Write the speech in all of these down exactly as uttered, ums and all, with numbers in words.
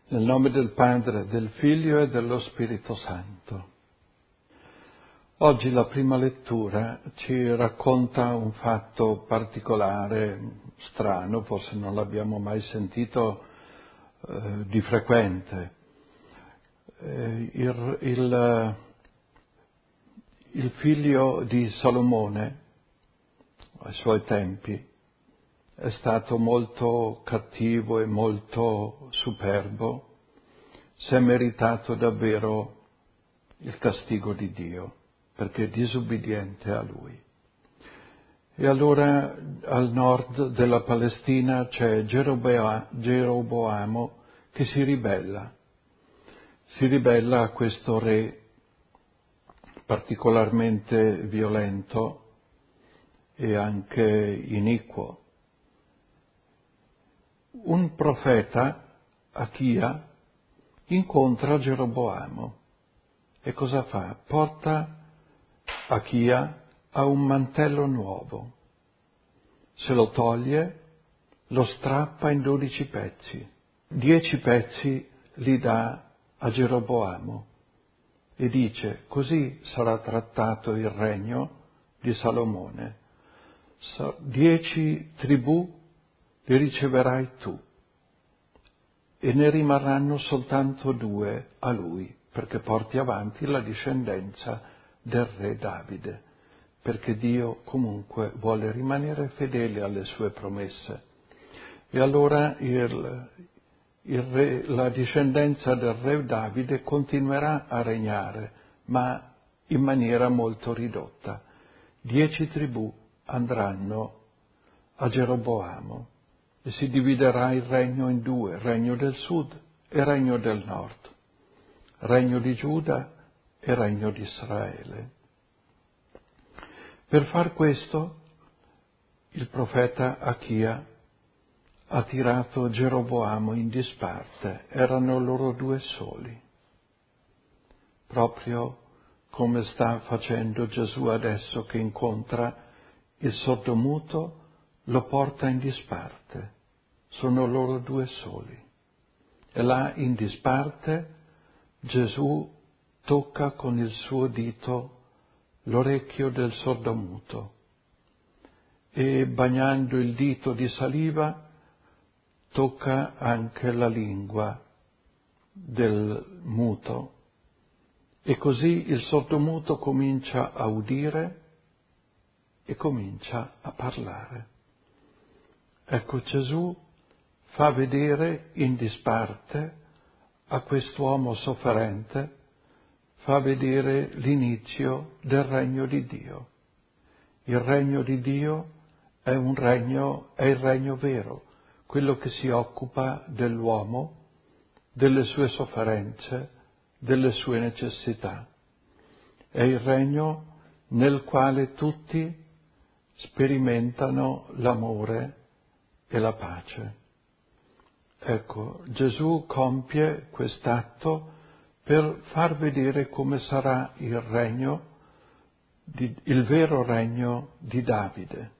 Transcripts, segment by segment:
Nel nome del Padre, del Figlio e dello Spirito Santo. Oggi la prima lettura ci racconta un fatto particolare, strano, forse non l'abbiamo mai sentito eh, di frequente. Eh, il, il, il figlio di Salomone, ai suoi tempi, è stato molto cattivo e molto superbo, si è meritato davvero il castigo di Dio, perché è disubbidiente a Lui. E allora al nord della Palestina c'è Gerobea, Geroboamo che si ribella, si ribella a questo re particolarmente violento e anche iniquo. Un profeta, Achia, incontra Geroboamo e cosa fa? Porta Achia a un mantello nuovo, se lo toglie, lo strappa in dodici pezzi, dieci pezzi li dà a Geroboamo e dice: così sarà trattato il regno di Salomone, dieci tribù li riceverai tu e ne rimarranno soltanto due a lui, perché porti avanti la discendenza del re Davide, perché Dio comunque vuole rimanere fedele alle sue promesse. E allora il, il re, la discendenza del re Davide continuerà a regnare, ma in maniera molto ridotta. Dieci tribù andranno a Geroboamo e si dividerà il regno in due, regno del sud e regno del nord, regno di Giuda e regno di Israele. Per far questo, il profeta Achia ha tirato Geroboamo in disparte, erano loro due soli, proprio come sta facendo Gesù adesso che incontra il sordomuto, lo porta in disparte, sono loro due soli. E là in disparte Gesù tocca con il suo dito l'orecchio del sordomuto e bagnando il dito di saliva tocca anche la lingua del muto e così il sordomuto comincia a udire e comincia a parlare. Ecco, Gesù fa vedere in disparte a quest'uomo sofferente, fa vedere l'inizio del regno di Dio. Il regno di Dio è un regno, è il regno vero, quello che si occupa dell'uomo, delle sue sofferenze, delle sue necessità. È il regno nel quale tutti sperimentano l'amore e la pace. Ecco, Gesù compie quest'atto per far vedere come sarà il regno, di, il vero regno di Davide.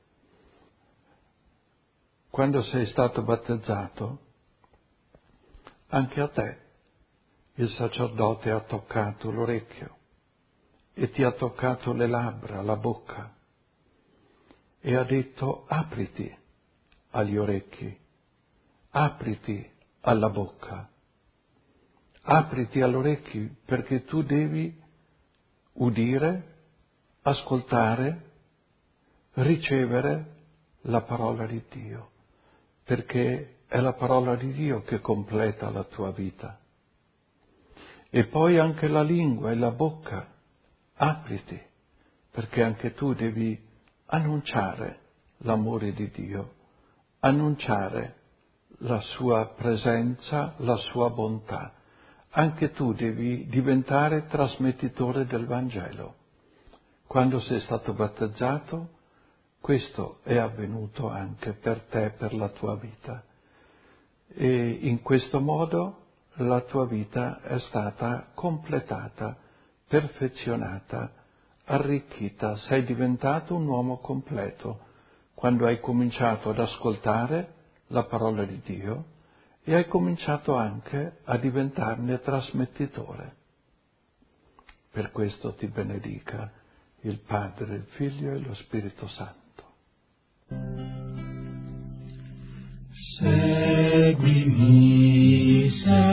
Quando sei stato battezzato, anche a te il sacerdote ha toccato l'orecchio e ti ha toccato le labbra, la bocca e ha detto: apriti agli orecchi, apriti alla bocca, apriti agli orecchi, perché tu devi udire, ascoltare, ricevere la parola di Dio, perché è la parola di Dio che completa la tua vita. E poi anche la lingua e la bocca, apriti, perché anche tu devi annunciare l'amore di Dio, annunciare la sua presenza, la sua bontà. Anche tu devi diventare trasmettitore del Vangelo. Quando sei stato battezzato, questo è avvenuto anche per te, per la tua vita. E in questo modo la tua vita è stata completata, perfezionata, arricchita. Sei diventato un uomo completo quando hai cominciato ad ascoltare la parola di Dio e hai cominciato anche a diventarne trasmettitore. Per questo ti benedica il Padre, il Figlio e lo Spirito Santo. Seguimi,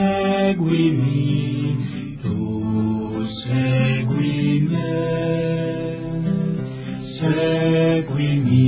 seguimi, tu segui me, seguimi.